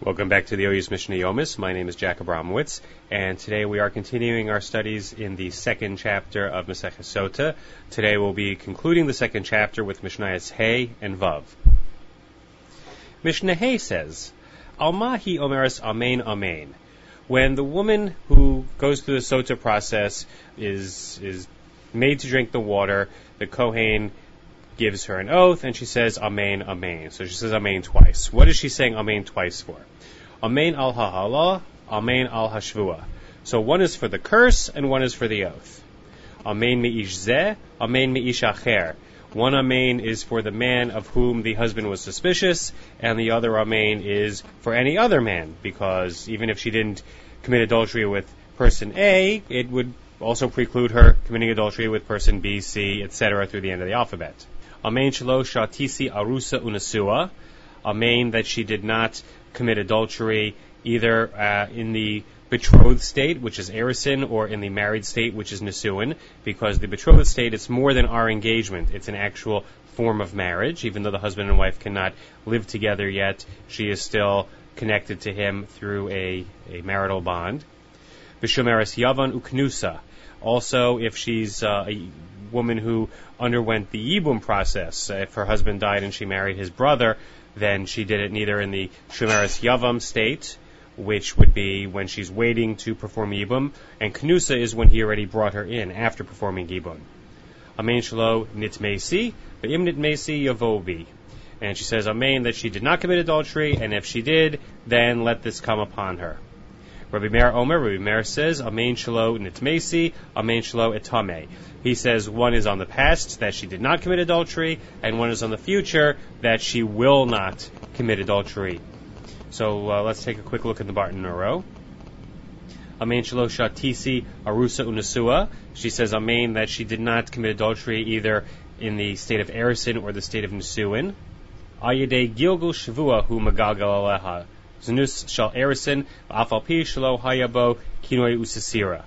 Welcome back to the Oyus Mishnah Yomis. My name is Jack Abramowitz, and today we are continuing our studies in the second chapter of Maseches Sota. Today we'll be concluding the second chapter with Mishnayos Hey and Vav. Mishnah Hey says, Alma hi omeres amen amen. When the woman who goes through the Sota process is made to drink the water, the Kohen gives her an oath, and she says Amen, Amen. So she says Amen twice. What is she saying Amen twice for? Amen al ha'ala, Amen al hashvua. So one is for the curse, and one is for the oath. Amen me'ish zeh, Amen me'ish acher. One Amen is for the man of whom the husband was suspicious, and the other Amen is for any other man, because even if she didn't commit adultery with person A, it would also preclude her committing adultery with person B, C, etc. through the end of the alphabet. Amen shelo shatisi arusa unasua. Amen that she did not commit adultery either in the betrothed state, which is erisin, or in the married state, which is nisuin, because the betrothed state, it's more than our engagement. It's an actual form of marriage. Even though the husband and wife cannot live together yet, she is still connected to him through a marital bond. Vishomeres yavan uknusa. Also, if she's a woman who underwent the Yibum process, if her husband died and she married his brother, then she did it neither in the Shomeres Yavam state, which would be when she's waiting to perform Yibum, and Knusa is when he already brought her in after performing Yibum. Amen shelo nitmesi, ve'im nitmesi yavobi. And she says Amen that she did not commit adultery, and if she did, then let this come upon her. Rabbi Meir says, Amen shelo nitmesi, Amen shelo etame. He says one is on the past, that she did not commit adultery, and one is on the future, that she will not commit adultery. So let's take a quick look at the Barton in a row. Amen shelo shatisi arusa unasua. She says Amen that she did not commit adultery either in the state of erisin or the state of nisuin. Ayedei gilgul shavua hu magagal aleha. Zanus shal erisin afal pi shelo hayabo kinoi usasira.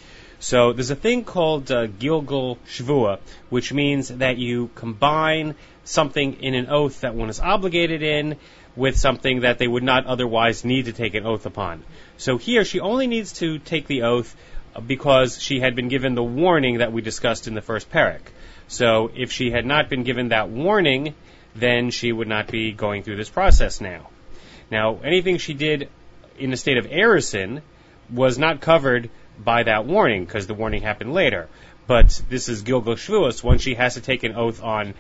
So there's a thing called Gilgul Shvua, which means that you combine something in an oath that one is obligated in with something that they would not otherwise need to take an oath upon. So here she only needs to take the oath because she had been given the warning that we discussed in the first parak. So if she had not been given that warning, then she would not be going through this process now. Now, anything she did in the state of erisin was not covered by that warning, because the warning happened later. But this is Gilgul Shvuos. When she has to take an oath on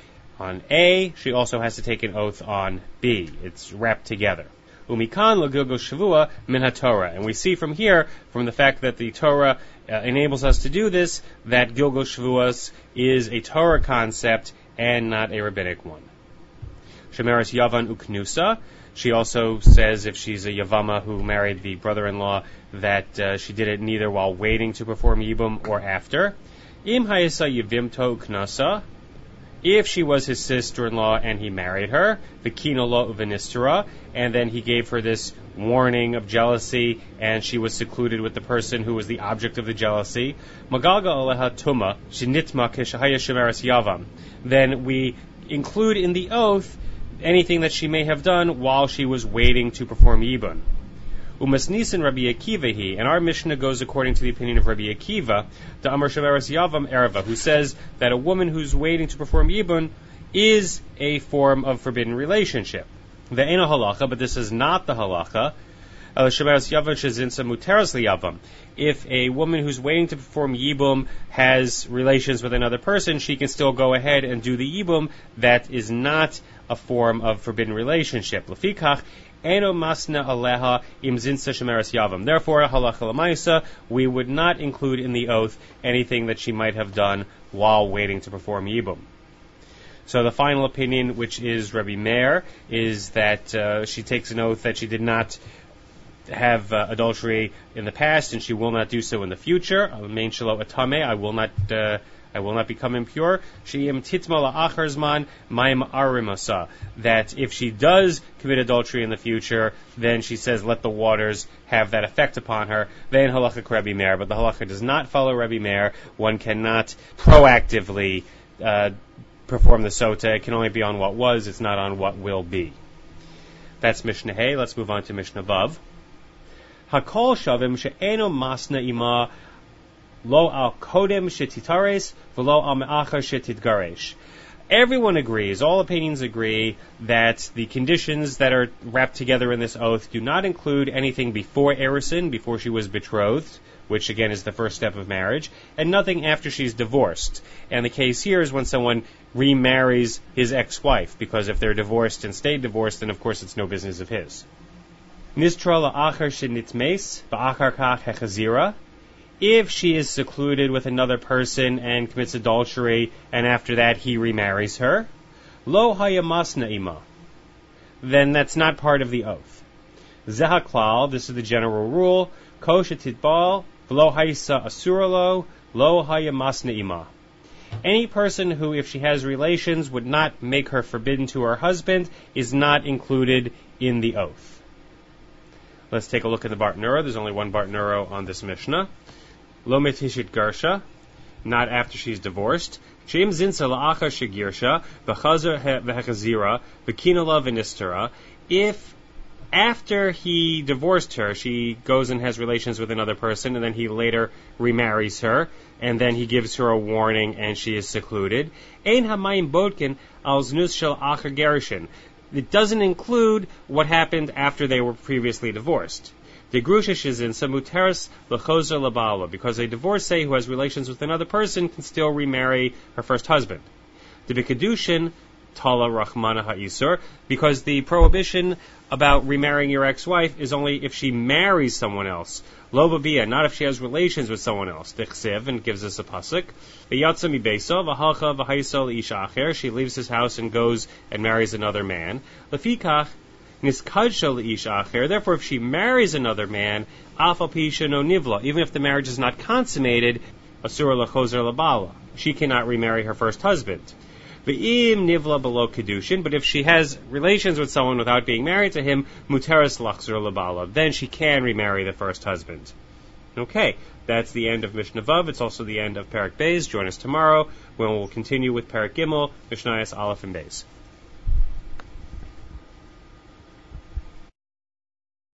A, she also has to take an oath on B. It's wrapped together. Umikan lo Gilgul Shavua min haTorah. And we see from here, from the fact that the Torah enables us to do this, that Gilgul Shvuos is a Torah concept and not a rabbinic one. Shemeres Yavan uknusa. She also says if she's a Yavama who married the brother-in-law that she did it neither while waiting to perform Yibum or after. Im hayasa yivimto knasa. If she was his sister-in-law and he married her, v'kino lo uvenistera, and then he gave her this warning of jealousy and she was secluded with the person who was the object of the jealousy, magalga aleha tuma shinitma keshahaya shemeres yavam. Then we include in the oath anything that she may have done while she was waiting to perform Yibum. Umasnisin Rabbi Akiva and our Mishnah goes according to the opinion of Rabbi Akiva, the Amar Shemeres Yavam Ereva, who says that a woman who's waiting to perform Yibum is a form of forbidden relationship. Ve'ena halacha, but this is not the halacha. Shemeres Yavam shezinsa muteras liyavam. If a woman who's waiting to perform Yibum has relations with another person, she can still go ahead and do the Yibum. That is not a form of forbidden relationship. Lefikach eno masna aleha im zinsa shemeres yavam. Therefore, halacha lemaisa, we would not include in the oath anything that she might have done while waiting to perform Yibum. So the final opinion, which is Rabbi Meir, is that she takes an oath that she did not have adultery in the past, and she will not do so in the future. Amen shelo etame. I will not become impure. She'im titma la'achar zman ma'im arimasa. That if she does commit adultery in the future, then she says, let the waters have that effect upon her. Then halacha Rabbi Meir. But the halacha does not follow Rabbi Meir. One cannot proactively perform the sota. It can only be on what was. It's not on what will be. That's Mishnah Hey. Let's move on to Mishnah Vav. Hakol shavim she'eno masna ima lo al kodem shetitares v'lo al me'achar shetitgaresh. Everyone agrees, all opinions agree, that the conditions that are wrapped together in this oath do not include anything before Erusin, before she was betrothed, which again is the first step of marriage, and nothing after she's divorced. And the case here is when someone remarries his ex-wife, because if they're divorced and stay divorced, then of course it's no business of his. Nistra la'achar shenitmes v'achar kach hechazira. If she is secluded with another person and commits adultery, and after that he remarries her, lo hayamasna ima, then that's not part of the oath. Zehaklal, this is the general rule, kosha titbal, v'lo haysa asuralo, lo hayamasna ima. Any person who, if she has relations, would not make her forbidden to her husband, is not included in the oath. Let's take a look at the Bartanura. There's only one Bartanura on this Mishnah. Lo metishit garsha, not after she's divorced. Sheim zinsa la'achar shegirsha, v'chazar v'hechazira, v'kinala v'nistera. If after he divorced her, she goes and has relations with another person, and then he later remarries her, and then he gives her a warning, and she is secluded. Ein hamayim bodkin al znus shel achar gerishin. It doesn't include what happened after they were previously divorced. The grusha is in samuteris lechozer labala, because a divorcee who has relations with another person can still remarry her first husband. The bikadushin tala rachmana ha'isur, because the prohibition about remarrying your ex-wife is only if she marries someone else. Lo babia, not if she has relations with someone else. Tichsev, and gives us a pasuk. V'yatsa mibeso v'halcha v'haisol isha acher. She leaves his house and goes and marries another man. Lefikach niskadsha ish acher. Therefore, if she marries another man, afal pisha no nivla, even if the marriage is not consummated, asura lachozer labala, she cannot remarry her first husband. V'im nivla below kedushin, but if she has relations with someone without being married to him, muteris lachzer labala, then she can remarry the first husband. Okay, that's the end of Mishnah Vav. It's also the end of Perek Beis. Join us tomorrow when we'll continue with Perek Gimel, Mishnayos Aleph and Beis.